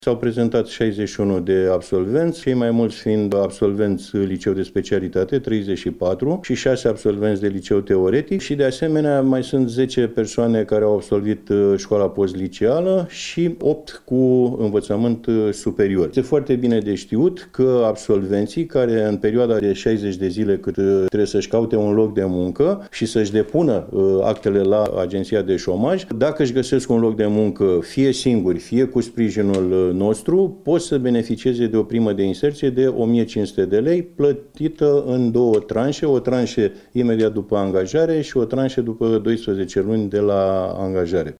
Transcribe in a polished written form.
S-au prezentat 61 de absolvenți, cei mai mulți fiind absolvenți liceu de specialitate, 34, și 6 absolvenți de liceu teoretic și de asemenea mai sunt 10 persoane care au absolvit școala postliceală și 8 cu învățământ superior. Este foarte bine de știut că absolvenții care în perioada de 60 de zile cât trebuie să-și caute un loc de muncă și să-și depună actele la agenția de șomaj, dacă își găsesc un loc de muncă fie singuri, fie cu sprijinul nostru, pot să beneficieze de o primă de inserție de 1500 de lei plătită în 2 tranșe, o tranșă imediat după angajare și o tranșă după 12 luni de la angajare.